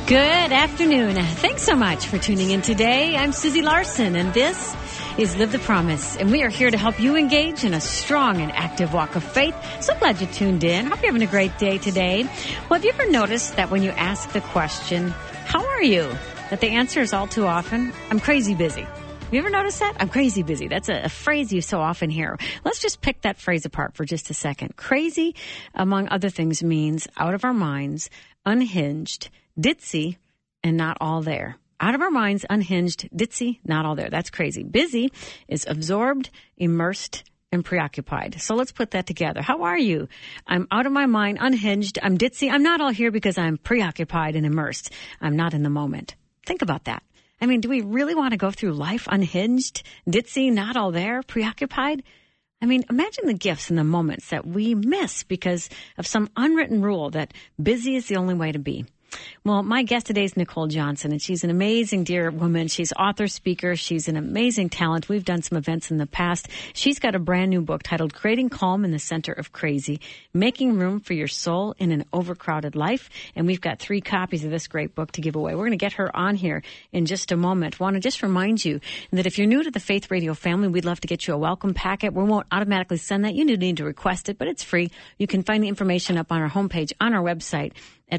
Good afternoon. Thanks so much for tuning in today. I'm Susie Larson, and this is Live the Promise, and we are here to help you engage in a strong and active walk of faith. So glad you tuned in. Hope you're having a great day today. Well, have you ever noticed that when you ask the question, how are you, that the answer is all too often, I'm crazy busy? Have you ever noticed that? I'm crazy busy. That's a phrase you so often hear. Let's just pick that phrase apart for just a second. Crazy, among other things, means out of our minds, unhinged, ditzy, and not all there. Out of our minds, unhinged, ditzy, not all there. That's crazy. Busy is absorbed, immersed, and preoccupied. So let's put that together. How are you? I'm out of my mind, unhinged, I'm ditzy. I'm not all here because I'm preoccupied and immersed. I'm not in the moment. Think about that. I mean, do we really want to go through life unhinged, ditzy, not all there, preoccupied? I mean, imagine the gifts and the moments that we miss because of some unwritten rule that busy is the only way to be. Well, my guest today is Nicole Johnson, and she's an amazing, dear woman. She's author, speaker. She's an amazing talent. We've done some events in the past. She's got a brand new book titled Creating Calm in the Center of Crazy, Making Room for Your Soul in an Overcrowded Life. And we've got 3 copies of this great book to give away. We're going to get her on here in just a moment. Want to just remind you that if you're new to the Faith Radio family, we'd love to get you a welcome packet. We won't automatically send that. You need to request it, but it's free. You can find the information up on our homepage on our website at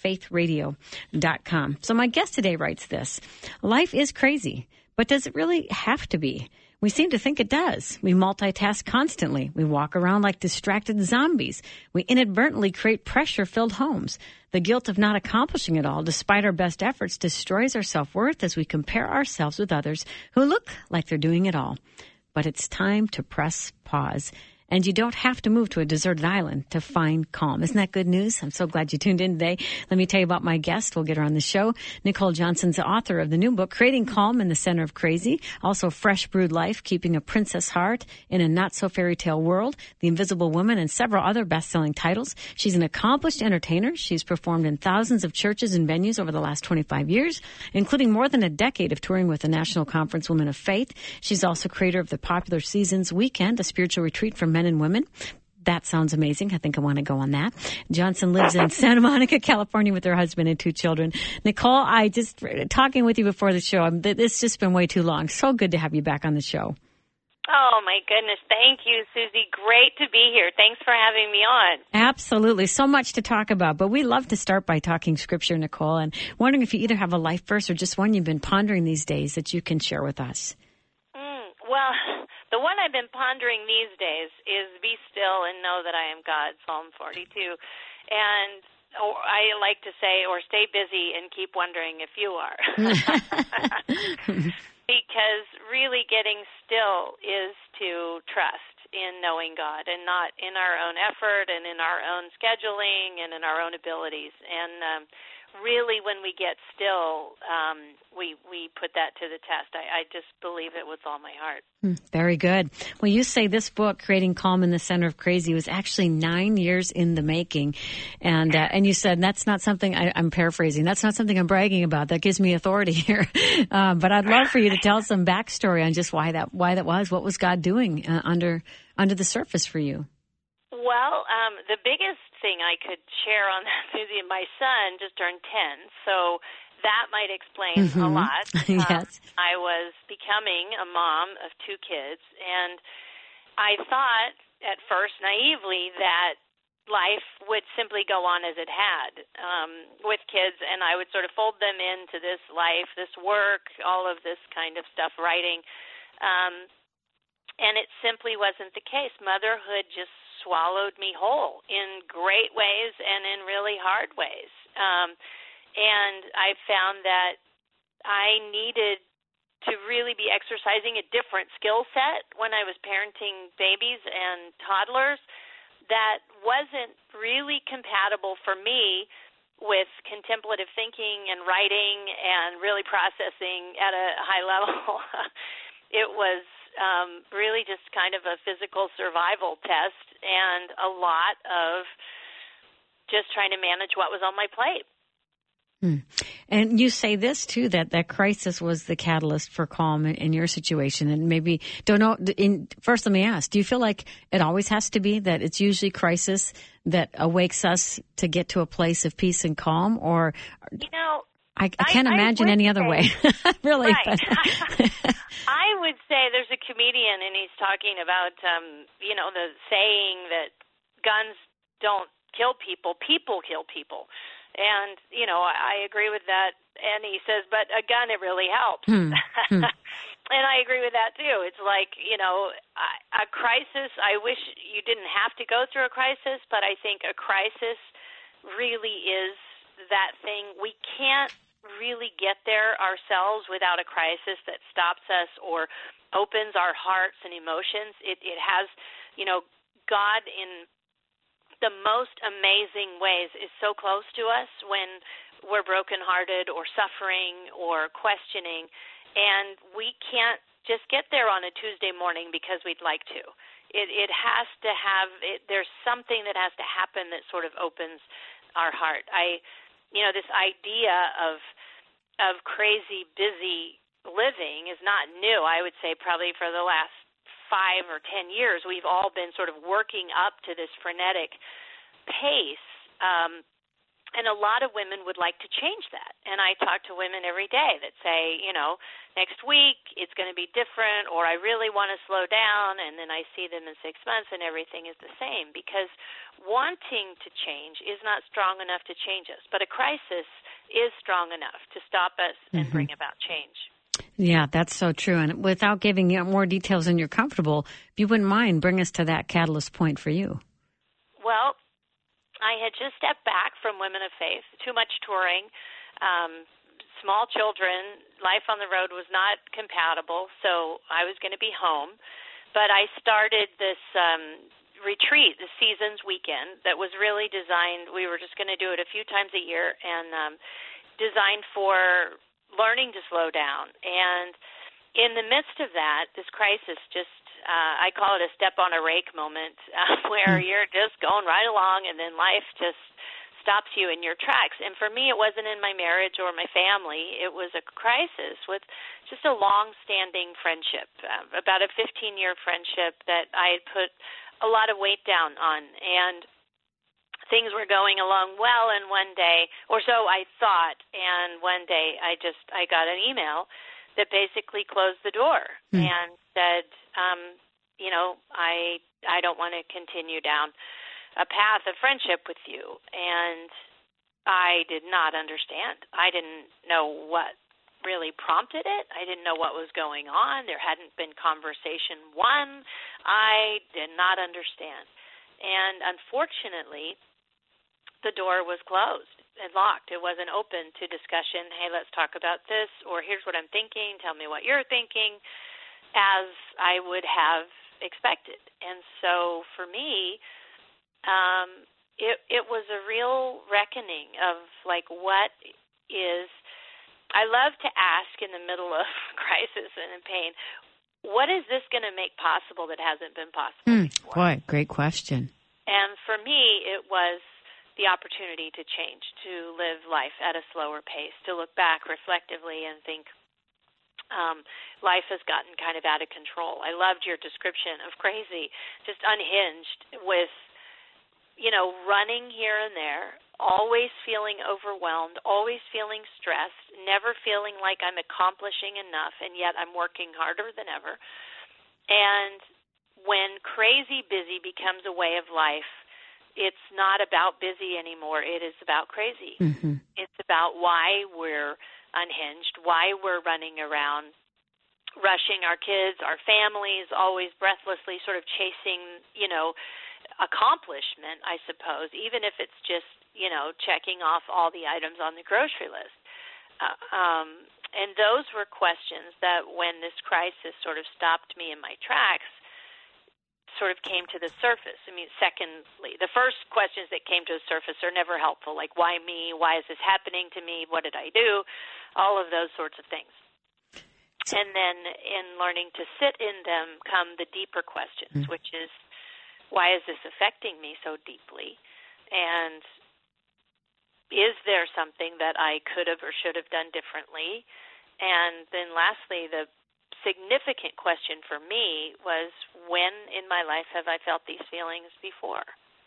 myfaithradio.com. So my guest today writes this: life is crazy, but does it really have to be? We seem to think it does. We multitask constantly. We walk around like distracted zombies. We inadvertently create pressure-filled homes. The guilt of not accomplishing it all, despite our best efforts, destroys our self-worth as we compare ourselves with others who look like they're doing it all. But it's time to press pause. And you don't have to move to a deserted island to find calm. Isn't that good news? I'm so glad you tuned in today. Let me tell you about my guest. We'll get her on the show. Nicole Johnson's the author of the new book, Creating Calm in the Center of Crazy. Also, Fresh Brewed Life, Keeping a Princess Heart in a Not-So-Fairy Tale World, The Invisible Woman, and several other best-selling titles. She's an accomplished entertainer. She's performed in thousands of churches and venues over the last 25 years, including more than a decade of touring with the National Conference Women of Faith. She's also creator of the popular Seasons Weekend, a spiritual retreat for men and women. That sounds amazing. I think I want to go on that. Johnson lives in Santa Monica, California with her husband and 2 children. Nicole, talking with you before the show, it's just been way too long. So good to have you back on the show. Oh, my goodness. Thank you, Susie. Great to be here. Thanks for having me on. Absolutely. So much to talk about. But we love to start by talking Scripture, Nicole, and wondering if you either have a life verse or just one you've been pondering these days that you can share with us. Well, the one I've been pondering these days is be still and know that I am God, Psalm 42. And I like to say, or stay busy and keep wondering if you are. Because really getting still is to trust in knowing God and not in our own effort and in our own scheduling and in our own abilities. And really, when we get still, we put that to the test. I just believe it with all my heart. Very good. Well, you say this book, Creating Calm in the Center of Crazy, was actually 9 years in the making. And you said that's not something, I'm paraphrasing, that's not something I'm bragging about. That gives me authority here. But I'd love for you to tell some backstory on just why that was. What was God doing under the surface for you? Well, the biggest thing I could share on that, Susie, my son just turned 10, so that might explain a lot. Yes. I was becoming a mom of 2 kids, and I thought at first naively that life would simply go on as it had with kids, and I would sort of fold them into this life, this work, all of this kind of stuff, writing, and it simply wasn't the case. Motherhood just swallowed me whole in great ways and in really hard ways. And I found that I needed to really be exercising a different skill set when I was parenting babies and toddlers that wasn't really compatible for me with contemplative thinking and writing and really processing at a high level. It was really just kind of a physical survival test and a lot of just trying to manage what was on my plate. And you say this, too, that crisis was the catalyst for calm in your situation. And maybe, first let me ask, do you feel like it always has to be that it's usually crisis that awakes us to get to a place of peace and calm? Or I can't imagine any other way, really. Right. I would say there's a comedian, and he's talking about, the saying that guns don't kill people, people kill people. And, I agree with that. And he says, but a gun, it really helps. And I agree with that, too. It's like, a crisis, I wish you didn't have to go through a crisis, but I think a crisis really is that thing. We can't really get there ourselves without a crisis that stops us or opens our hearts and emotions. It has, God in the most amazing ways is so close to us when we're brokenhearted or suffering or questioning, and we can't just get there on a Tuesday morning because we'd like to. It has to have, there's something that has to happen that sort of opens our heart. This idea of crazy, busy living is not new. I would say probably for the last 5 or 10 years, we've all been sort of working up to this frenetic pace. And a lot of women would like to change that. And I talk to women every day that say, next week it's going to be different, or I really want to slow down, and then I see them in 6 months and everything is the same, because wanting to change is not strong enough to change us. But a crisis is strong enough to stop us and bring about change. Yeah, that's so true. And without giving you more details than you're comfortable, if you wouldn't mind, bring us to that catalyst point for you. Well, I had just stepped back from Women of Faith, too much touring, small children, life on the road was not compatible, so I was going to be home. But I started this retreat, the Seasons Weekend, that was really designed, we were just going to do it a few times a year, and designed for learning to slow down. And in the midst of that, this crisis just, I call it a step on a rake moment, where you're just going right along and then life just stops you in your tracks. And for me, it wasn't in my marriage or my family. It was a crisis with just a long-standing friendship, about a 15-year friendship that I had put a lot of weight down on. And things were going along well, and one day, or so I thought, and one day I got an email that basically closed the door and said, I don't want to continue down a path of friendship with you. And I did not understand. I didn't know what really prompted it. I didn't know what was going on. There hadn't been conversation one. I did not understand. And unfortunately, the door was closed and locked. It wasn't open to discussion. Hey, let's talk about this, or here's what I'm thinking. Tell me what you're thinking, as I would have expected. And so for me, it was a real reckoning of what is, I love to ask in the middle of crisis and in pain, what is this going to make possible that hasn't been possible before? Boy, great question. And for me, it was the opportunity to change, to live life at a slower pace, to look back reflectively and think, life has gotten kind of out of control. I loved your description of crazy, just unhinged with, running here and there, always feeling overwhelmed, always feeling stressed, never feeling like I'm accomplishing enough, and yet I'm working harder than ever. And when crazy busy becomes a way of life, it's not about busy anymore. It is about crazy. It's about why we're unhinged, why we're running around, rushing our kids, our families, always breathlessly sort of chasing, accomplishment, I suppose, even if it's just, checking off all the items on the grocery list. And those were questions that when this crisis sort of stopped me in my tracks, sort of came to the surface. I mean, secondly, the first questions that came to the surface are never helpful, like why me? Why is this happening to me? What did I do? All of those sorts of things. And then in learning to sit in them come the deeper questions, which is, why is this affecting me so deeply? And is there something that I could have or should have done differently? And then lastly, the significant question for me was, when in my life have I felt these feelings before?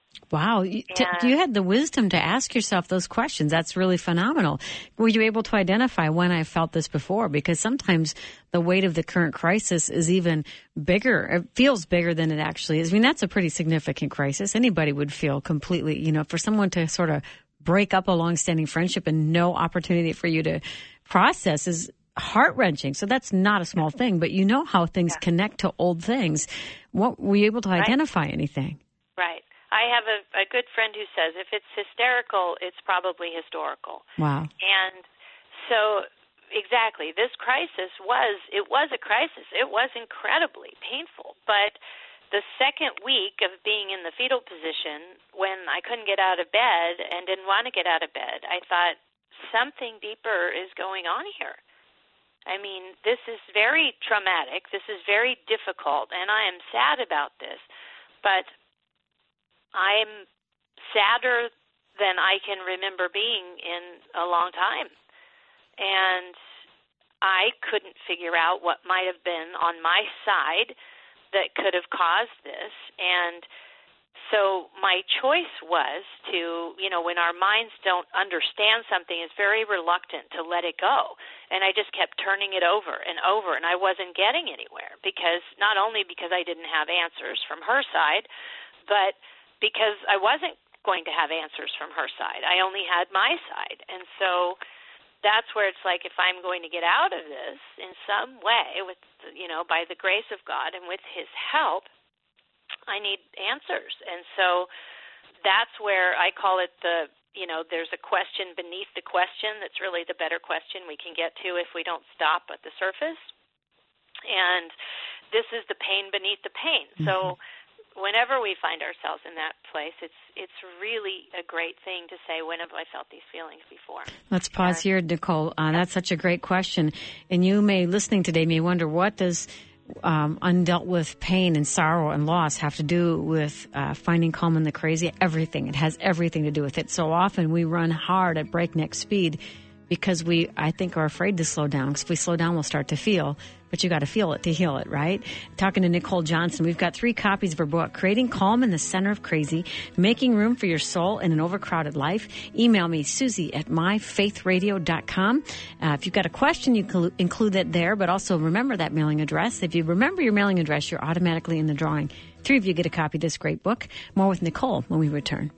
Wow. You had the wisdom to ask yourself those questions. That's really phenomenal. Were you able to identify when I felt this before? Because sometimes the weight of the current crisis is even bigger. It feels bigger than it actually is. I mean, that's a pretty significant crisis. Anybody would feel completely, for someone to sort of break up a long-standing friendship and no opportunity for you to process is heart-wrenching. So that's not a small thing, but you know how things connect to old things. What, were you able to identify anything? Right. I have a good friend who says if it's hysterical, it's probably historical. Wow. And so, exactly, this crisis was a crisis. It was incredibly painful. But the second week of being in the fetal position, when I couldn't get out of bed and didn't want to get out of bed, I thought something deeper is going on here. I mean, this is very traumatic. This is very difficult, and I am sad about this. But I'm sadder than I can remember being in a long time. And I couldn't figure out what might have been on my side that could have caused this. And so my choice was to, when our minds don't understand something, it's very reluctant to let it go. And I just kept turning it over and over, and I wasn't getting anywhere not only because I didn't have answers from her side, but because I wasn't going to have answers from her side. I only had my side. And so that's where it's like, if I'm going to get out of this in some way with, by the grace of God and with his help, I need answers. And so that's where I call it there's a question beneath the question that's really the better question we can get to if we don't stop at the surface. And this is the pain beneath the pain. Mm-hmm. So whenever we find ourselves in that place, it's really a great thing to say, when have I felt these feelings before? Let's pause here, Nicole. That's such a great question. And you listening today may wonder, what does undealt with pain and sorrow and loss have to do with finding calm in the crazy? Everything. It has everything to do with it. So often we run hard at breakneck speed because I think, are afraid to slow down. Because if we slow down, we'll start to feel. But you got to feel it to heal it, right? Talking to Nicole Johnson, we've got 3 copies of her book, Creating Calm in the Center of Crazy, Making Room for Your Soul in an Overcrowded Life. Email me, Susie@myfaithradio.com. If you've got a question, you can include that there, but also remember that mailing address. If you remember your mailing address, you're automatically in the drawing. 3 of you get a copy of this great book. More with Nicole when we return.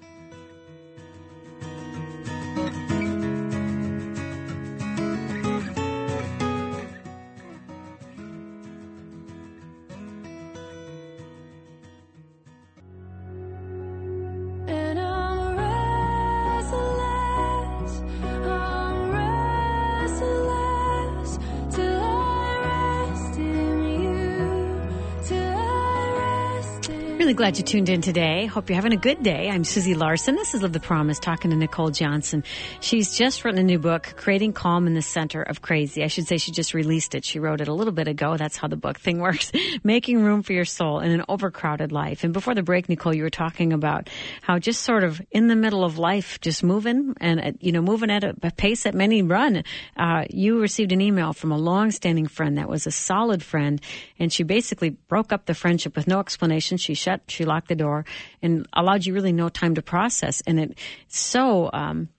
Really glad you tuned in today. Hope you're having a good day. I'm Susie Larson. This is Live the Promise, talking to Nicole Johnson. She's just written a new book, Creating Calm in the Center of Crazy. I should say she just released it. She wrote it a little bit ago. That's how the book thing works. Making Room for Your Soul in an Overcrowded Life. And before the break, Nicole, you were talking about how just sort of in the middle of life, just moving and, moving at a pace that many run. You received an email from a long-standing friend that was a solid friend, and she basically broke up the friendship with no explanation. She locked the door and allowed you really no time to process. And it so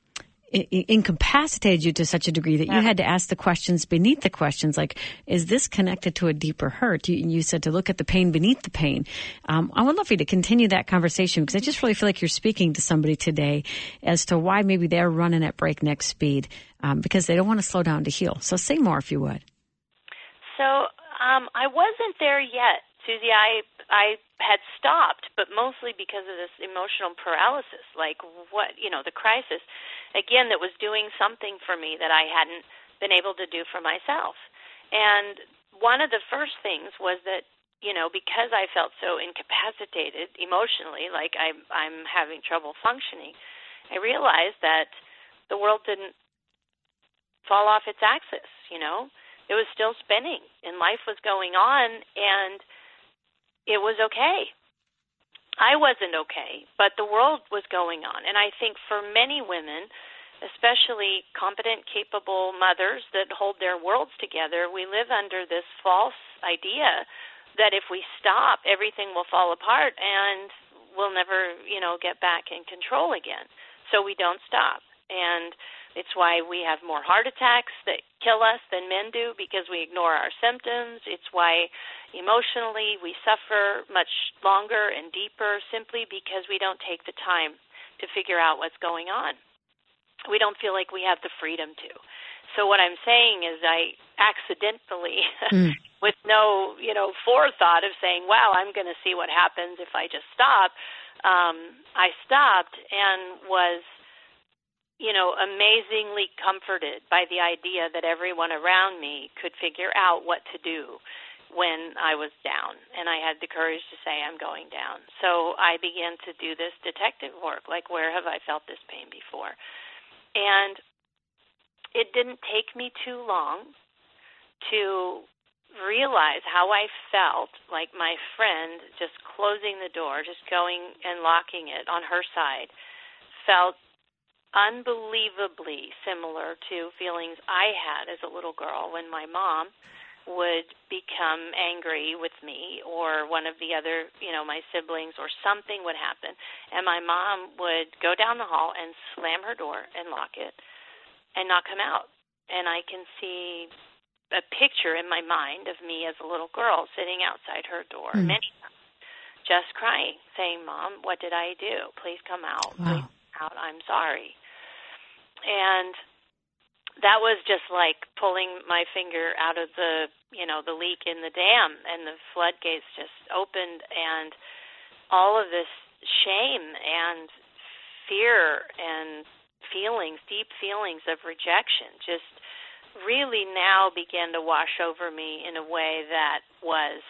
incapacitated you to such a degree that you had to ask the questions beneath the questions, like, is this connected to a deeper hurt? You said to look at the pain beneath the pain. I would love for you to continue that conversation, because I just really feel like you're speaking to somebody today as to why maybe they're running at breakneck speed, because they don't want to slow down to heal. So say more if you would. So I wasn't there yet, Susie. I had stopped, but mostly because of this emotional paralysis, like the crisis, again, that was doing something for me that I hadn't been able to do for myself. And one of the first things was that, because I felt so incapacitated emotionally, like I'm having trouble functioning, I realized that the world didn't fall off its axis, It was still spinning, and life was going on, and it was okay. I wasn't okay, but the world was going on. And I think for many women, especially competent, capable mothers that hold their worlds together, we live under this false idea that if we stop, everything will fall apart and we'll never, get back in control again. So we don't stop. And it's why we have more heart attacks that kill us than men do, because we ignore our symptoms. It's why emotionally we suffer much longer and deeper, simply because we don't take the time to figure out what's going on. We don't feel like we have the freedom to. So what I'm saying is I accidentally, with no, forethought of saying, wow, I'm going to see what happens if I just stop, I stopped and was amazingly comforted by the idea that everyone around me could figure out what to do when I was down, and I had the courage to say, I'm going down. So I began to do this detective work, like, where have I felt this pain before? And it didn't take me too long to realize how I felt like my friend just closing the door, just going and locking it on her side, felt unbelievably similar to feelings I had as a little girl when my mom would become angry with me, or one of the other, my siblings, or something would happen, and my mom would go down the hall and slam her door and lock it and not come out. And I can see a picture in my mind of me as a little girl sitting outside her door many times, just crying, saying, Mom, what did I do? Please come out. Wow. Please out. I'm sorry. And that was just like pulling my finger out of the leak in the dam, and the floodgates just opened, and all of this shame and fear and feelings, deep feelings of rejection, just really now began to wash over me in a way that was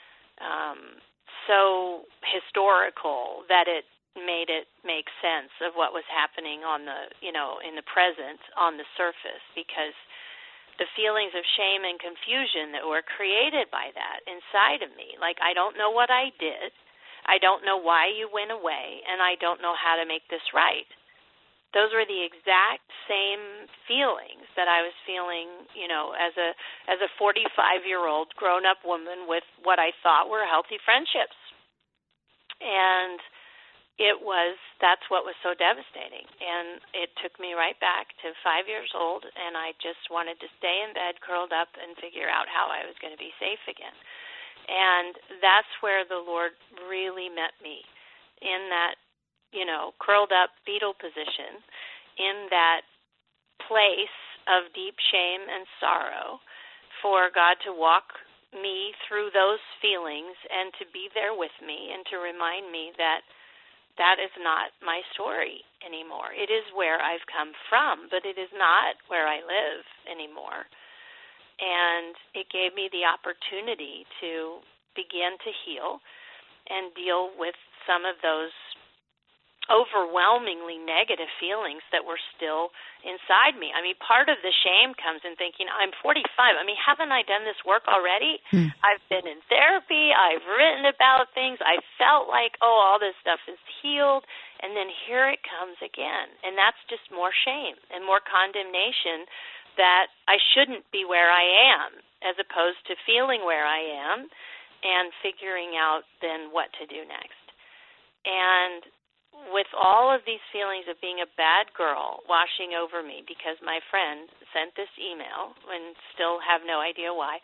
so historical that it made it make sense of what was happening on the, in the present, on the surface, because the feelings of shame and confusion that were created by that inside of me, like, I don't know what I did, I don't know why you went away, and I don't know how to make this right. Those were the exact same feelings that I was feeling, as a 45-year-old grown-up woman with what I thought were healthy friendships. And that's what was so devastating. And it took me right back to 5 years old, and I just wanted to stay in bed, curled up, and figure out how I was going to be safe again. And that's where the Lord really met me, in that, curled up fetal position, in that place of deep shame and sorrow, for God to walk me through those feelings and to be there with me and to remind me that that is not my story anymore. It is where I've come from, but it is not where I live anymore. And it gave me the opportunity to begin to heal and deal with some of those overwhelmingly negative feelings that were still inside me. I mean, part of the shame comes in thinking, I'm 45. I mean, haven't I done this work already? I've been in therapy. I've written about things. I felt like, all this stuff is healed. And then here it comes again. And that's just more shame and more condemnation that I shouldn't be where I am, as opposed to feeling where I am and figuring out then what to do next. And with all of these feelings of being a bad girl washing over me because my friend sent this email, and still have no idea why,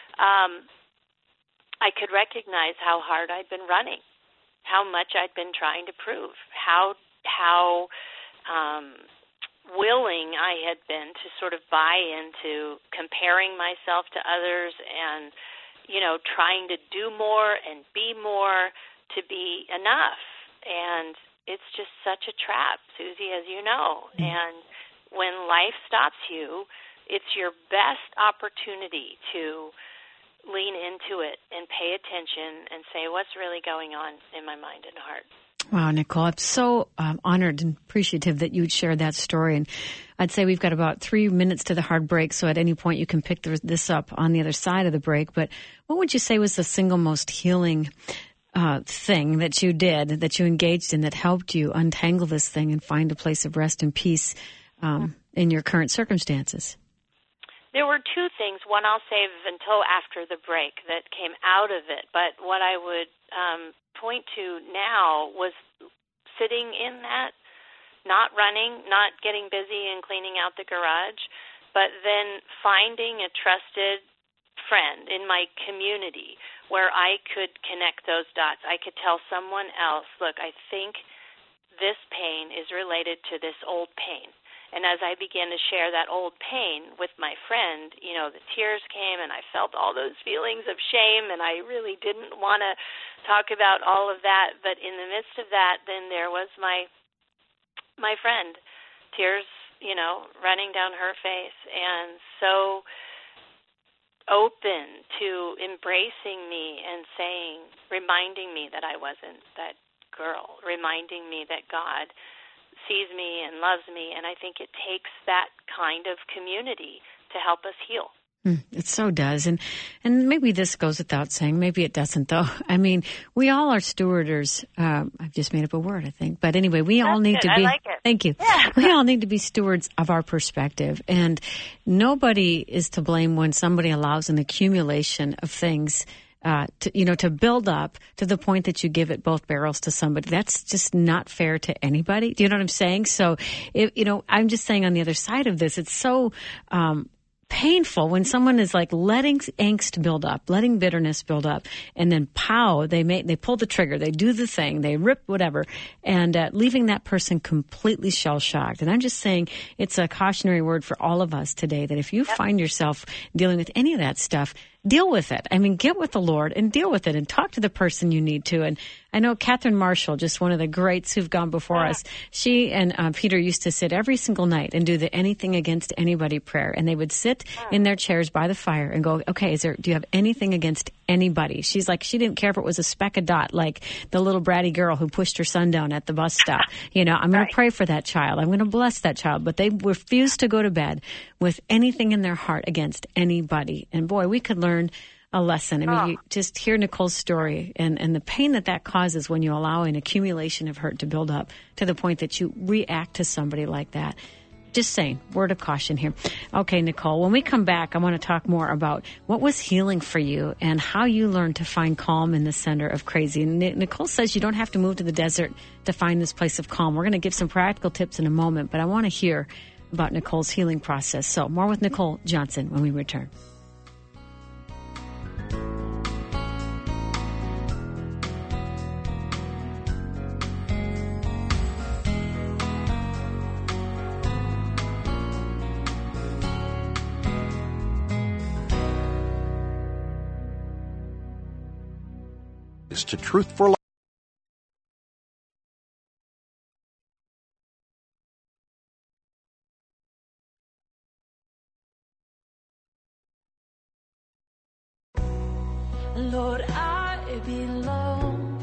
I could recognize how hard I'd been running, how much I'd been trying to prove, how willing I had been to sort of buy into comparing myself to others and, trying to do more and be more to be enough. And it's just such a trap, Susie, as you know. And when life stops you, it's your best opportunity to lean into it and pay attention and say, what's really going on in my mind and heart? Wow, Nicole, I'm so honored and appreciative that you'd share that story. And I'd say we've got about 3 minutes to the hard break, so at any point you can pick this up on the other side of the break. But what would you say was the single most healing thing that you did, that you engaged in, that helped you untangle this thing and find a place of rest and peace in your current circumstances? There were two things. One I'll save until after the break that came out of it. But what I would point to now was sitting in that, not running, not getting busy and cleaning out the garage, but then finding a trusted friend in my community where I could connect those dots. I could tell someone else, look, I think this pain is related to this old pain. And as I began to share that old pain with my friend, the tears came and I felt all those feelings of shame, and I really didn't want to talk about all of that. But in the midst of that, then there was my friend, tears, running down her face, and so open to embracing me and reminding me that I wasn't that girl, reminding me that God sees me and loves me, and I think it takes that kind of community to help us heal. It so does. And maybe this goes without saying. Maybe it doesn't, though. I mean, we all are stewarders. I've just made up a word, I think. But anyway, we all need to be. I like it. Thank you. Yeah. We all need to be stewards of our perspective. And nobody is to blame when somebody allows an accumulation of things to build up to the point that you give it both barrels to somebody. That's just not fair to anybody. Do you know what I'm saying? So, I'm just saying on the other side of this, it's so painful when someone is like letting angst build up, letting bitterness build up, and then they pull the trigger, they do the thing, they rip whatever, and leaving that person completely shell-shocked. And I'm just saying it's a cautionary word for all of us today that if you find yourself dealing with any of that stuff, deal with it. I mean, get with the Lord and deal with it and talk to the person you need to. And I know Catherine Marshall, just one of the greats who've gone before us, she and Peter used to sit every single night and do the anything against anybody prayer. And they would sit in their chairs by the fire and go, okay, do you have anything against anybody? She's like, she didn't care if it was a speck of dot, like the little bratty girl who pushed her son down at the bus stop. I'm going to pray for that child. I'm going to bless that child. But they refused to go to bed with anything in their heart against anybody. And boy, we could learn a lesson. I mean, you just hear Nicole's story and the pain that causes when you allow an accumulation of hurt to build up to the point that you react to somebody like that. Just saying, word of caution here. Okay, Nicole, when we come back, I want to talk more about what was healing for you and how you learned to find calm in the center of crazy. And Nicole says you don't have to move to the desert to find this place of calm. We're going to give some practical tips in a moment, but I want to hear about Nicole's healing process. So more with Nicole Johnson when we return. To Truth for Life. Lord, I belong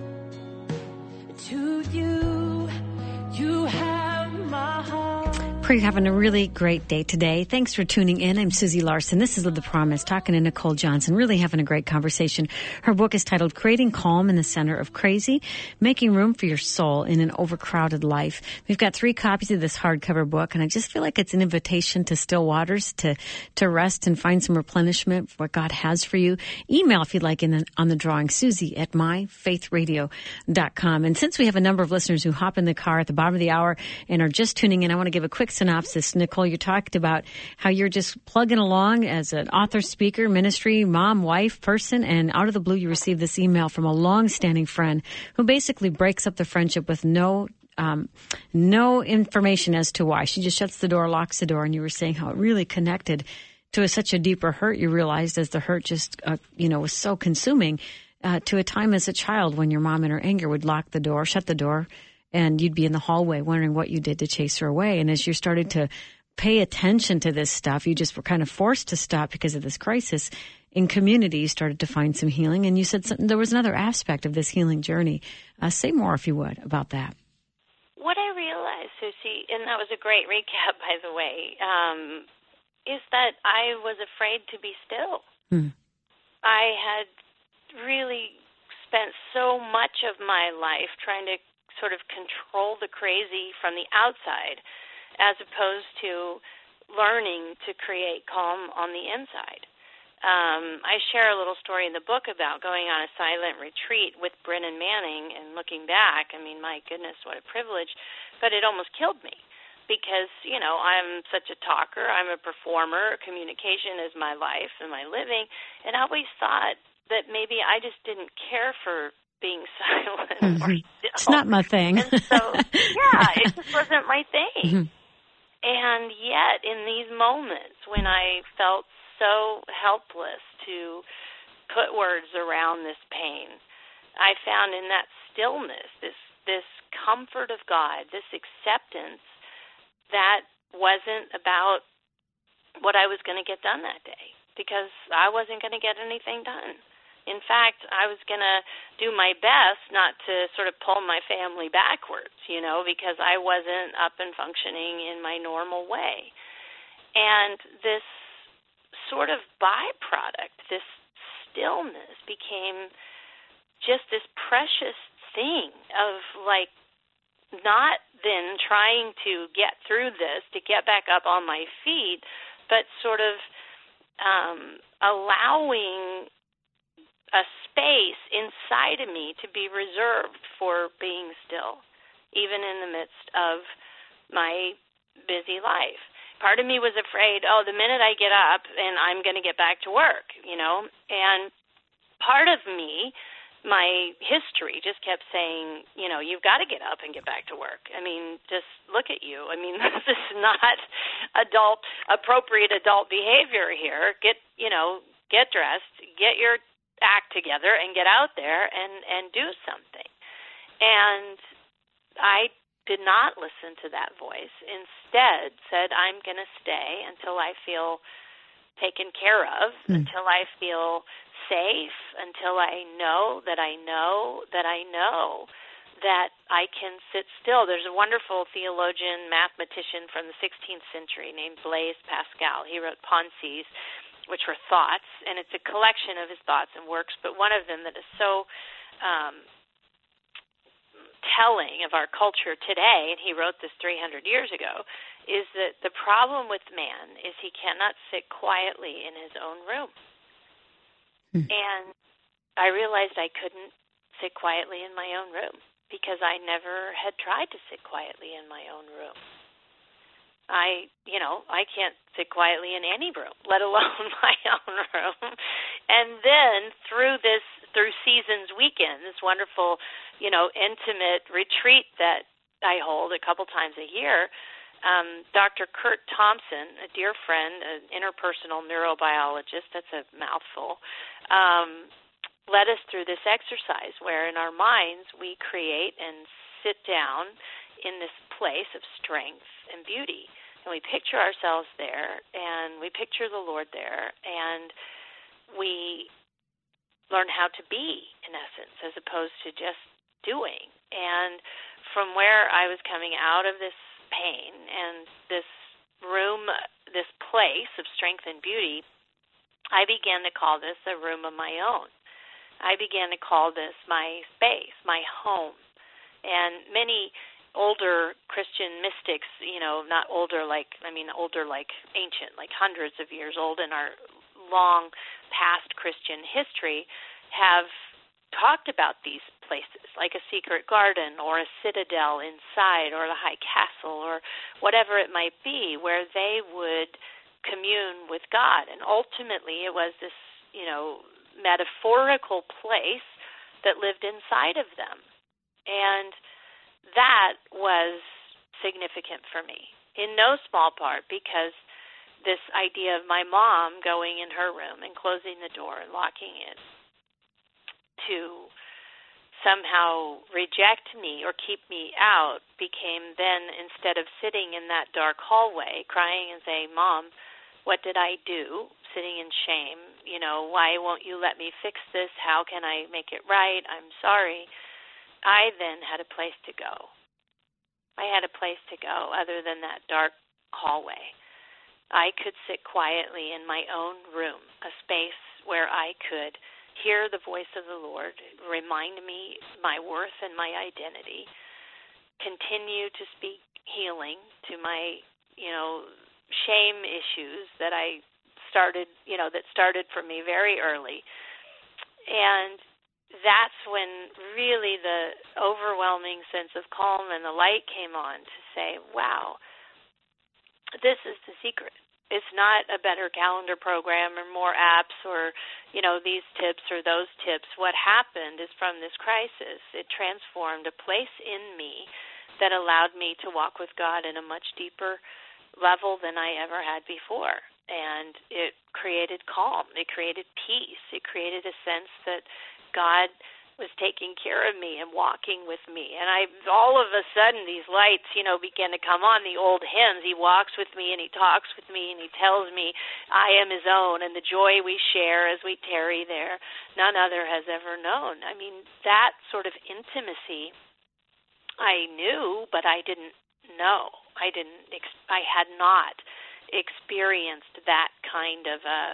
to you. You have my heart. Pray you're having a really great day today. Thanks for tuning in. I'm Susie Larson. This is Live the Promise, talking to Nicole Johnson, really having a great conversation. Her book is titled Creating Calm in the Center of Crazy, Making Room for Your Soul in an Overcrowded Life. We've got 3 copies of this hardcover book, and I just feel like it's an invitation to still waters, to rest and find some replenishment for what God has for you. Email if you'd like on the drawing, Susie@myfaithradio.com. And since we have a number of listeners who hop in the car at the bottom of the hour and are just tuning in, I want to give a quick synopsis. Nicole, you talked about how you're just plugging along as an author, speaker, ministry, mom, wife, person, and out of the blue you received this email from a long-standing friend who basically breaks up the friendship with no information as to why. She just shuts the door, locks the door, and you were saying how it really connected to such a deeper hurt you realized as the hurt just, was so consuming to a time as a child when your mom in her anger would lock the door, shut the door, and you'd be in the hallway wondering what you did to chase her away. And as you started to pay attention to this stuff, you just were kind of forced to stop because of this crisis. In community, you started to find some healing, and you said there was another aspect of this healing journey. Say more, if you would, about that. What I realized, Susie, and that was a great recap, by the way, is that I was afraid to be still. I had really spent so much of my life trying to sort of control the crazy from the outside as opposed to learning to create calm on the inside. I share a little story in the book about going on a silent retreat with Brennan Manning, and looking back, I mean, my goodness, what a privilege, but it almost killed me because, I'm such a talker, I'm a performer, communication is my life and my living, and I always thought that maybe I just didn't care for being silent or still. It's not my thing. And so, it just wasn't my thing. And yet, in these moments when I felt so helpless to put words around this pain, I found in that stillness this comfort of God, this acceptance that wasn't about what I was going to get done that day, because I wasn't going to get anything done. In fact, I was going to do my best not to sort of pull my family backwards, because I wasn't up and functioning in my normal way. And this sort of byproduct, this stillness, became just this precious thing of not then trying to get through this to get back up on my feet, but sort of allowing a space inside of me to be reserved for being still, even in the midst of my busy life. Part of me was afraid, the minute I get up and I'm going to get back to work, and part of me, my history just kept saying, you've got to get up and get back to work. I mean, just look at you. I mean, this is not appropriate adult behavior here. Get dressed, get your act together, and get out there and do something. And I did not listen to that voice. Instead, said, I'm going to stay until I feel taken care of, until I feel safe, until I know that I know that I know that I can sit still. There's a wonderful theologian, mathematician from the 16th century named Blaise Pascal. He wrote Pensées, which were thoughts, and it's a collection of his thoughts and works, but one of them that is so telling of our culture today, and he wrote this 300 years ago, is that the problem with man is he cannot sit quietly in his own room. And I realized I couldn't sit quietly in my own room because I never had tried to sit quietly in my own room. I can't sit quietly in any room, let alone my own room. And then through Seasons Weekend, this wonderful, intimate retreat that I hold a couple times a year, Dr. Kurt Thompson, a dear friend, an interpersonal neurobiologist, that's a mouthful, led us through this exercise where in our minds we create and sit down in this place of strength and beauty. And we picture ourselves there, and we picture the Lord there, and we learn how to be, in essence, as opposed to just doing. And from where I was coming out of this pain and this room, this place of strength and beauty, I began to call this a room of my own. I began to call this my space, my home. And many older Christian mystics, not older like ancient, like hundreds of years old in our long past Christian history, have talked about these places, like a secret garden or a citadel inside or the high castle or whatever it might be, where they would commune with God. And ultimately it was this, metaphorical place that lived inside of them. And that was significant for me, in no small part because this idea of my mom going in her room and closing the door and locking it to somehow reject me or keep me out became then, instead of sitting in that dark hallway crying and saying, Mom, what did I do? Sitting in shame, why won't you let me fix this? How can I make it right? I'm sorry. I then had a place to go. I had a place to go other than that dark hallway. I could sit quietly in my own room, a space where I could hear the voice of the Lord, remind me my worth and my identity, continue to speak healing to my, shame issues that I started for me very early. And that's when really the overwhelming sense of calm and the light came on to say, wow, this is the secret. It's not a better calendar program or more apps or, these tips or those tips. What happened is from this crisis, it transformed a place in me that allowed me to walk with God in a much deeper level than I ever had before. And it created calm. It created peace. It created a sense that God was taking care of me and walking with me. And all of a sudden, these lights, began to come on, the old hymns. He walks with me and he talks with me and he tells me I am his own, and the joy we share as we tarry there, none other has ever known. I mean, that sort of intimacy I knew, but I didn't know. I had not experienced that kind of a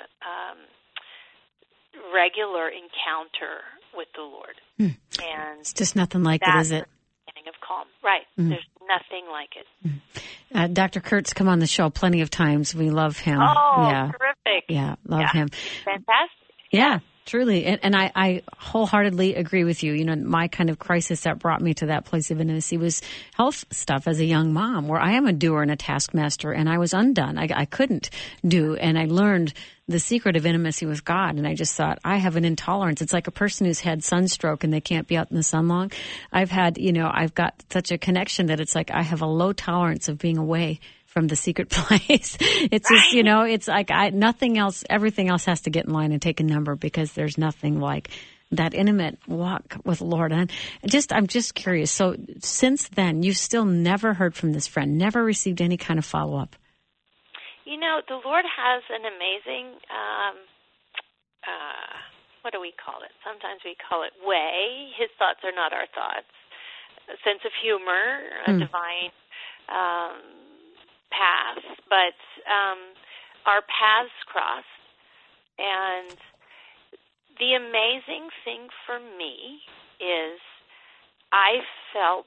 regular encounter with the Lord. And it's just nothing like it, is it? Beginning of calm, right? There's nothing like it. Dr. Kurt's come on the show plenty of times. We love him. Oh, yeah. Terrific! Yeah, love him. Fantastic. Yeah. Truly. And I wholeheartedly agree with you. My kind of crisis that brought me to that place of intimacy was health stuff as a young mom, where I am a doer and a taskmaster, and I was undone. I couldn't do, and I learned the secret of intimacy with God. And I just thought, I have an intolerance. It's like a person who's had sunstroke and they can't be out in the sun long. I've got such a connection that it's like I have a low tolerance of being away from the secret place. It's just, it's like nothing else, everything else has to get in line and take a number, because there's nothing like that intimate walk with the Lord. And I'm just curious. So since then, you've still never heard from this friend, never received any kind of follow-up? The Lord has an amazing, what do we call it? Sometimes we call it way. His thoughts are not our thoughts. A sense of humor, a divine path, but our paths crossed. And the amazing thing for me is I felt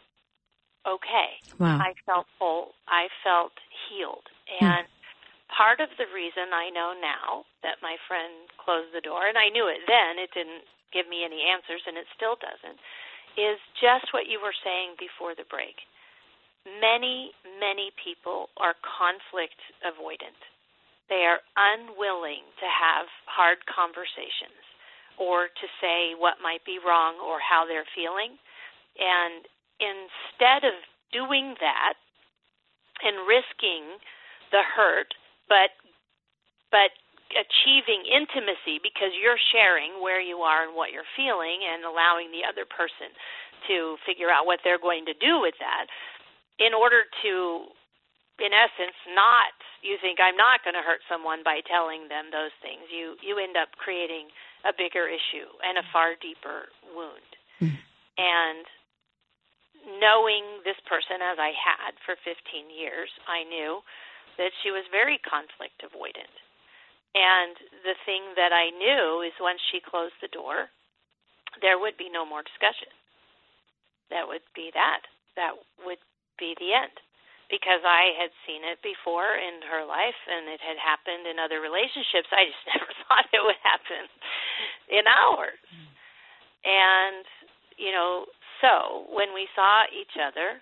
okay. Wow. I felt whole. I felt healed. And part of the reason I know now that my friend closed the door, and I knew it then, it didn't give me any answers, and it still doesn't, is just what you were saying before the break. Many, many people are conflict avoidant. They are unwilling to have hard conversations or to say what might be wrong or how they're feeling. And instead of doing that and risking the hurt, but achieving intimacy because you're sharing where you are and what you're feeling and allowing the other person to figure out what they're going to do with that, in order to, in essence, you think I'm not going to hurt someone by telling them those things. You end up creating a bigger issue and a far deeper wound. And knowing this person as I had for 15 years, I knew that she was very conflict avoidant. And the thing that I knew is once she closed the door, there would be no more discussion. That would be that. That would be the end. Because I had seen it before in her life, and it had happened in other relationships. I just never thought it would happen in ours. And, so when we saw each other,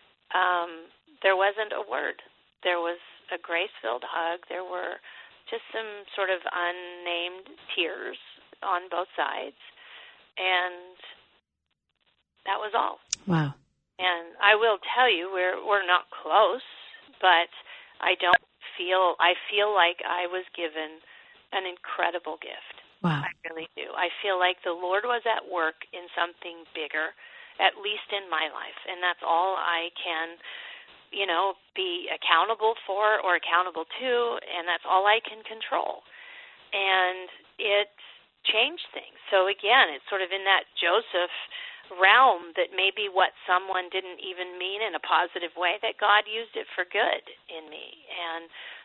there wasn't a word. There was a grace-filled hug. There were just some sort of unnamed tears on both sides. And that was all. Wow. And I will tell you, we're not close, but I feel like I was given an incredible gift. Wow. I really do. I feel like the Lord was at work in something bigger, at least in my life. And that's all I can, be accountable for or accountable to, and that's all I can control. And it changed things. So again, it's sort of in that Joseph realm that maybe what someone didn't even mean in a positive way, that God used it for good in me. And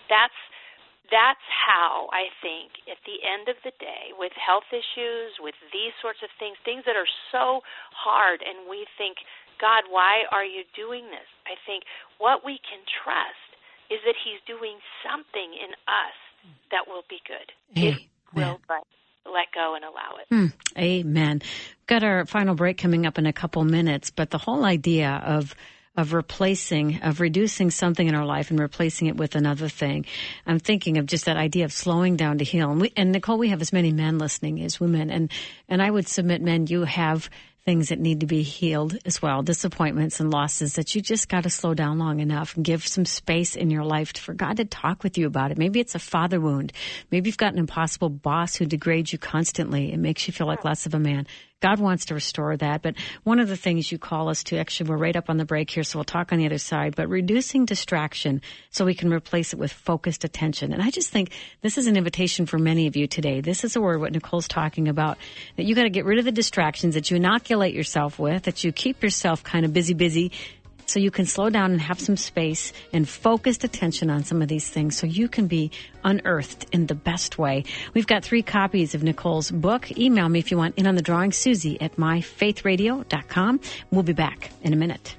that's how I think at the end of the day, with health issues, with these sorts of things that are so hard, and we think, God, why are you doing this? I think what we can trust is that he's doing something in us that will be good. Amen. If we'll let go and allow it. Amen. We've got our final break coming up in a couple minutes, but the whole idea of reducing something in our life and replacing it with another thing. I'm thinking of just that idea of slowing down to heal. And Nicole, we have as many men listening as women. And I would submit, men, you have things that need to be healed as well, disappointments and losses that you just got to slow down long enough and give some space in your life for God to talk with you about it. Maybe it's a father wound. Maybe you've got an impossible boss who degrades you constantly and makes you feel like less of a man. God wants to restore that. But one of the things you call us to, actually, we're right up on the break here, so we'll talk on the other side, but reducing distraction so we can replace it with focused attention. And I just think this is an invitation for many of you today. This is a word, what Nicole's talking about, that you got to get rid of the distractions that you inoculate yourself with, that you keep yourself kind of busy, so you can slow down and have some space and focused attention on some of these things so you can be unearthed in the best way. We've got 3 copies of Nicole's book. Email me if you want in on the drawing, Susie@myfaithradio.com. We'll be back in a minute.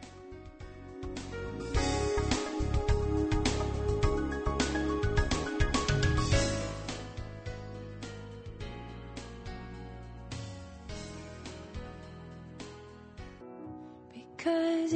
Because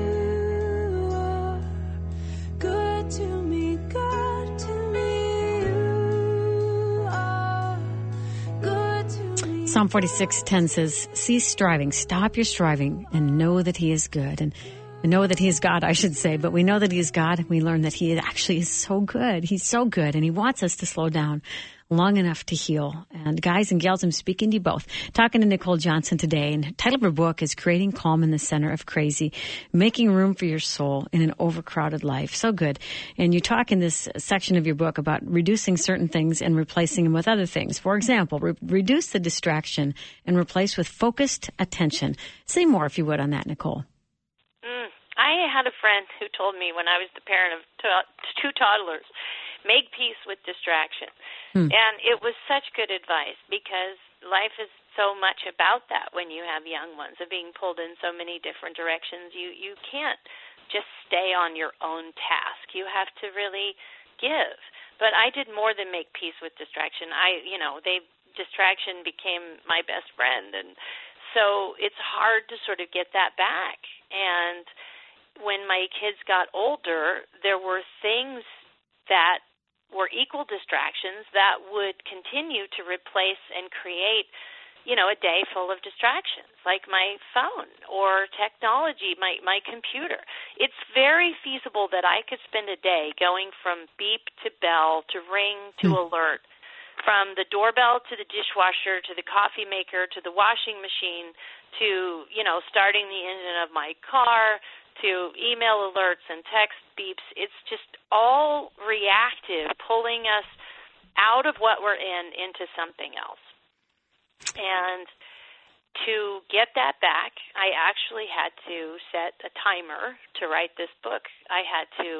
you are good to me, good to me. You are good to me. Psalm 46:10 says, cease striving, stop your striving, and know that He is good. And know that He is God, I should say, but we know that He is God, and we learn that He actually is so good. He's so good, and He wants us to slow down long enough to heal. And guys and gals, I'm speaking to you both. Talking to Nicole Johnson today, and the title of her book is Creating Calm in the Center of Crazy, Making Room for Your Soul in an Overcrowded Life. So good. And you talk in this section of your book about reducing certain things and replacing them with other things. For example, reduce the distraction and replace with focused attention. Say more, if you would, on that, Nicole. I had a friend who told me when I was the parent of 2 toddlers, make peace with distraction. And it was such good advice, because life is so much about that when you have young ones, of being pulled in so many different directions. You can't just stay on your own task. You have to really give. But I did more than make peace with distraction. Distraction became my best friend. And so it's hard to sort of get that back. And when my kids got older, there were things that were equal distractions that would continue to replace and create, a day full of distractions, like my phone or technology, my computer. It's very feasible that I could spend a day going from beep to bell to ring to alert, from the doorbell to the dishwasher to the coffee maker to the washing machine to, starting the engine of my car, to email alerts and text beeps. It's just all reactive, pulling us out of what we're in into something else. And to get that back, I actually had to set a timer to write this book. I had to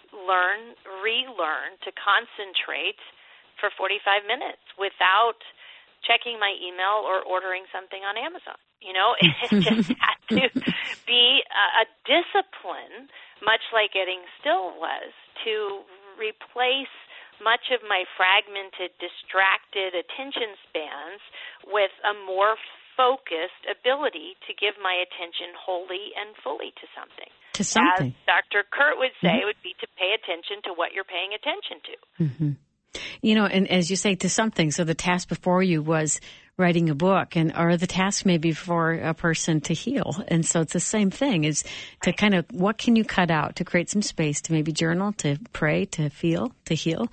relearn to concentrate for 45 minutes without checking my email or ordering something on Amazon. It just had to be a discipline, much like getting still was, to replace much of my fragmented, distracted attention spans with a more focused ability to give my attention wholly and fully to something. To something. As Dr. Kurt would say, it would be to pay attention to what you're paying attention to. And as you say, to something. So the task before you was writing a book, or the task maybe for a person to heal. And so it's the same thing, is to kind of, what can you cut out to create some space to maybe journal, to pray, to feel, to heal?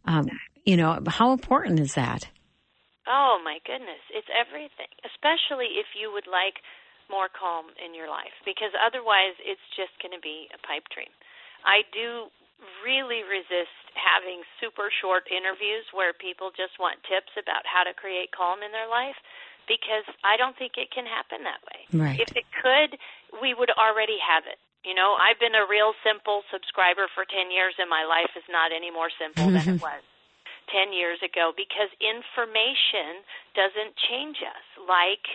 How important is that? Oh, my goodness. It's everything, especially if you would like more calm in your life, because otherwise it's just going to be a pipe dream. I do really resist having super short interviews where people just want tips about how to create calm in their life, because I don't think it can happen that way. Right. If it could, we would already have it. I've been a real simple subscriber for 10 years, and my life is not any more simple than it was 10 years ago, because information doesn't change us like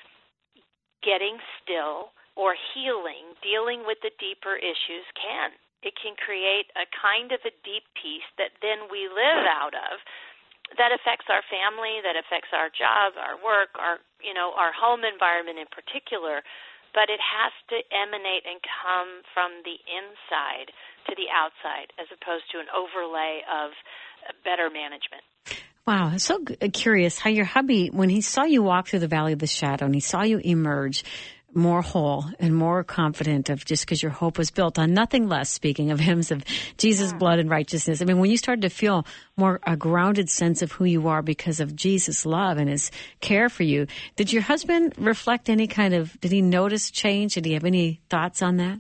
getting still or healing, dealing with the deeper issues can. it can create a kind of a deep peace that then we live out of, that affects our family, that affects our job, our work, our home environment in particular. But it has to emanate and come from the inside to the outside, as opposed to an overlay of better management. Wow, I'm so curious how your hubby, when he saw you walk through the valley of the shadow and he saw you emerge more whole and more confident of just because your hope was built on nothing less, speaking of hymns of Jesus' blood and righteousness. I mean, when you started to feel more a grounded sense of who you are because of Jesus' love and his care for you, did your husband reflect any kind of, did he notice change? Did he have any thoughts on that?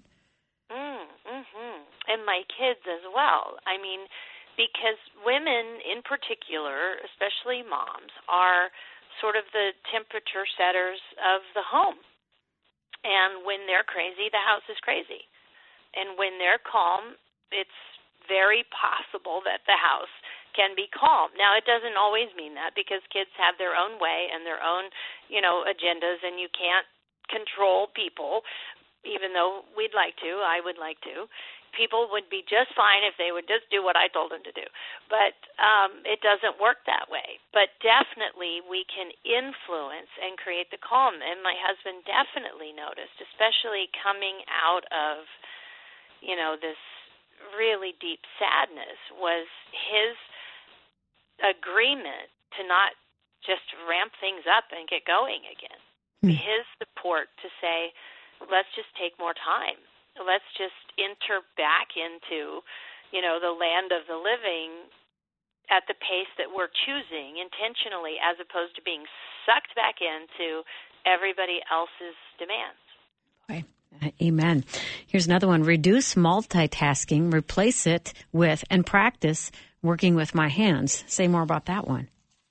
And my kids as well. I mean, because women in particular, especially moms, are sort of the temperature setters of the home. And when they're crazy, the house is crazy. And when they're calm, it's very possible that the house can be calm. Now, it doesn't always mean that, because kids have their own way and their own, agendas, and you can't control people, even though we'd like to, I would like to. People would be just fine if they would just do what I told them to do. But it doesn't work that way. But definitely we can influence and create the calm. And my husband definitely noticed, especially coming out of, this really deep sadness, was his agreement to not just ramp things up and get going again. His support to say, let's just take more time. Let's just enter back into, the land of the living at the pace that we're choosing intentionally, as opposed to being sucked back into everybody else's demands. Okay. Amen. Here's another one. Reduce multitasking, replace it with, and practice working with my hands. Say more about that one.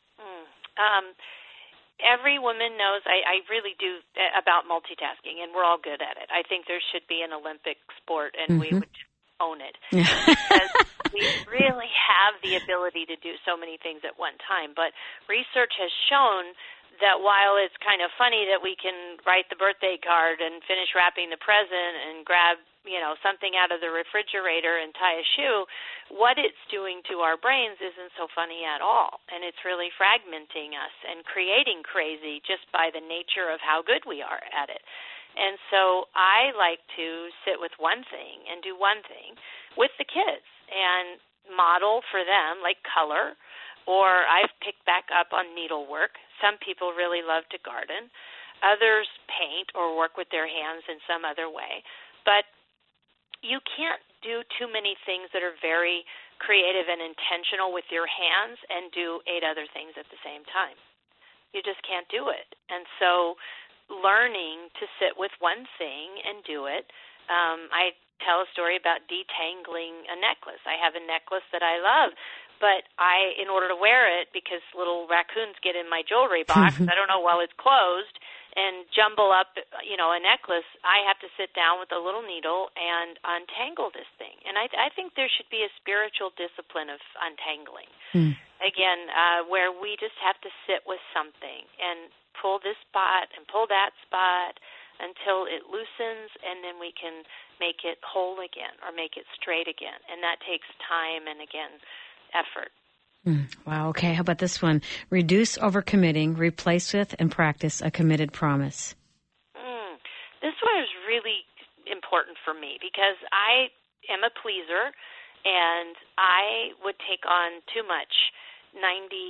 Every woman knows, I really do, about multitasking, and we're all good at it. I think there should be an Olympic sport, and we would own it. Because we really have the ability to do so many things at one time. But research has shown that while it's kind of funny that we can write the birthday card and finish wrapping the present and grab, something out of the refrigerator and tie a shoe, what it's doing to our brains isn't so funny at all. And it's really fragmenting us and creating crazy just by the nature of how good we are at it. And so I like to sit with one thing and do one thing with the kids and model for them, like color, or I've picked back up on needlework. Some people really love to garden. Others paint or work with their hands in some other way. But you can't do too many things that are very creative and intentional with your hands and do 8 other things at the same time. You just can't do it. And so learning to sit with one thing and do it. I tell a story about detangling a necklace. I have a necklace that I love, but in order to wear it, because little raccoons get in my jewelry box, I don't know, while it's closed, and jumble up, a necklace, I have to sit down with a little needle and untangle this thing. And I think there should be a spiritual discipline of untangling. Again, where we just have to sit with something and pull this spot and pull that spot until it loosens, and then we can make it whole again or make it straight again. And that takes time and, again, effort. Wow, okay. How about this one? Reduce overcommitting, replace with and practice a committed promise. This one is really important for me because I am a pleaser, and I would take on too much 90%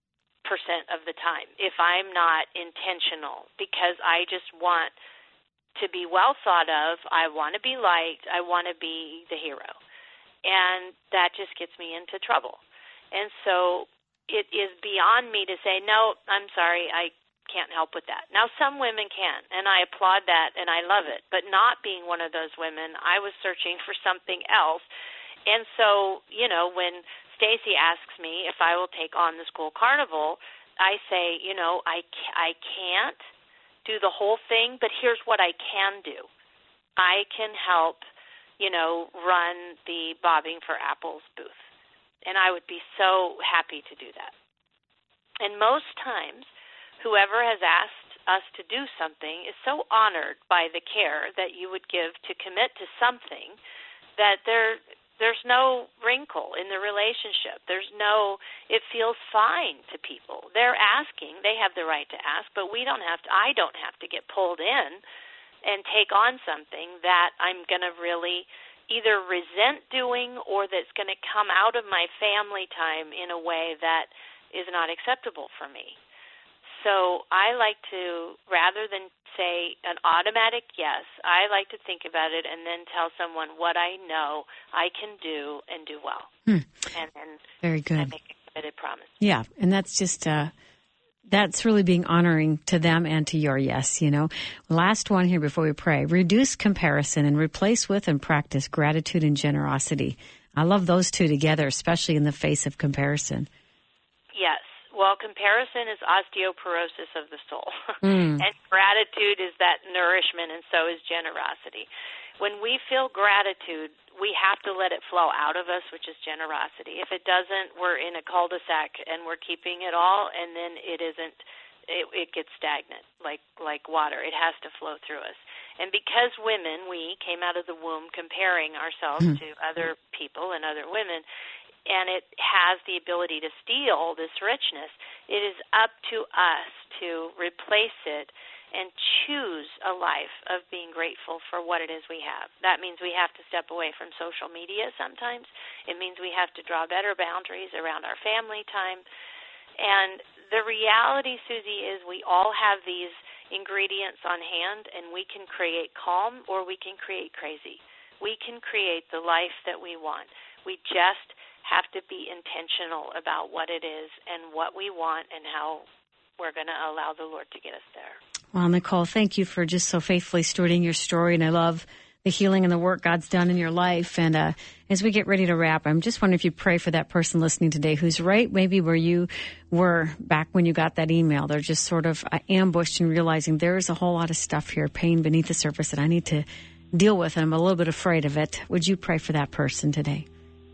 of the time if I'm not intentional, because I just want to be well thought of. I want to be liked. I want to be the hero. And that just gets me into trouble. And so it is beyond me to say, no, I'm sorry, I can't help with that. Now, some women can, and I applaud that, and I love it. But not being one of those women, I was searching for something else. And so, when Stacy asks me if I will take on the school carnival, I say, I can't do the whole thing, but here's what I can do. I can help, run the Bobbing for Apples booth. And I would be so happy to do that. And most times, whoever has asked us to do something is so honored by the care that you would give to commit to something that there's no wrinkle in the relationship. It feels fine to people. They're asking. They have the right to ask, but I don't have to get pulled in and take on something that I'm going to really either resent doing or that's going to come out of my family time in a way that is not acceptable for me. So I like to, rather than say an automatic yes, I like to think about it and then tell someone what I know I can do and do well. And then very good. I make a committed promise. Yeah, and that's just that's really being honoring to them and to your yes, you know. Last one here before we pray. Reduce comparison and replace with and practice gratitude and generosity. I love those two together, especially in the face of comparison. Yes. Well, comparison is osteoporosis of the soul. And gratitude is that nourishment, and so is generosity. When we feel gratitude, we have to let it flow out of us, which is generosity. If it doesn't, we're in a cul-de-sac and we're keeping it all, and then it gets stagnant like water. It has to flow through us. And because women, we came out of the womb comparing ourselves to other people and other women, and it has the ability to steal this richness, it is up to us to replace it and choose a life of being grateful for what it is we have. That means we have to step away from social media sometimes. It means we have to draw better boundaries around our family time. And the reality, Susie, is we all have these ingredients on hand, and we can create calm or we can create crazy. We can create the life that we want. We just have to be intentional about what it is and what we want and how we're going to allow the Lord to get us there. Well, Nicole, thank you for just so faithfully stewarding your story, and I love the healing and the work God's done in your life. And as we get ready to wrap, I'm just wondering if you pray for that person listening today who's right maybe where you were back when you got that email. They're just sort of ambushed and realizing there's a whole lot of stuff here, pain beneath the surface that I need to deal with, and I'm a little bit afraid of it. Would you pray for that person today?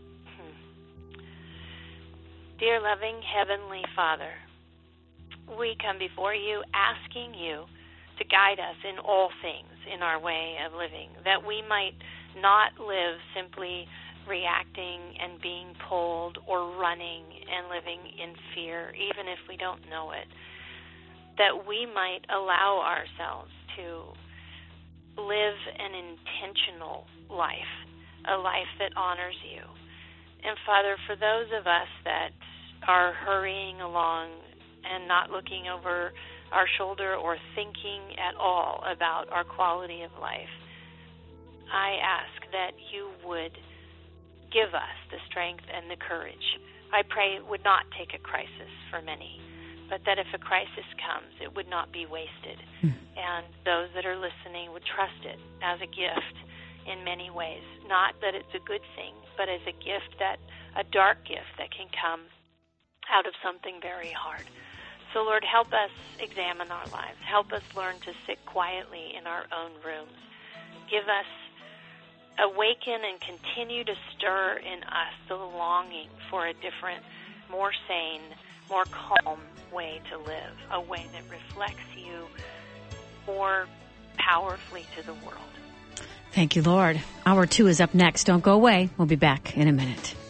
Dear loving Heavenly Father, we come before you asking you to guide us in all things in our way of living, that we might not live simply reacting and being pulled or running and living in fear, even if we don't know it, that we might allow ourselves to live an intentional life, a life that honors you. And Father, for those of us that are hurrying along and not looking over our shoulder or thinking at all about our quality of life, I ask that you would give us the strength and the courage. I pray it would not take a crisis for many, but that if a crisis comes, it would not be wasted. And those that are listening would trust it as a gift in many ways. Not that it's a good thing, but as a gift, a dark gift that can come out of something very hard. So, Lord, help us examine our lives. Help us learn to sit quietly in our own rooms. Give us, awaken and continue to stir in us the longing for a different, more sane, more calm way to live, a way that reflects you more powerfully to the world. Thank you, Lord. Hour 2 is up next. Don't go away. We'll be back in a minute.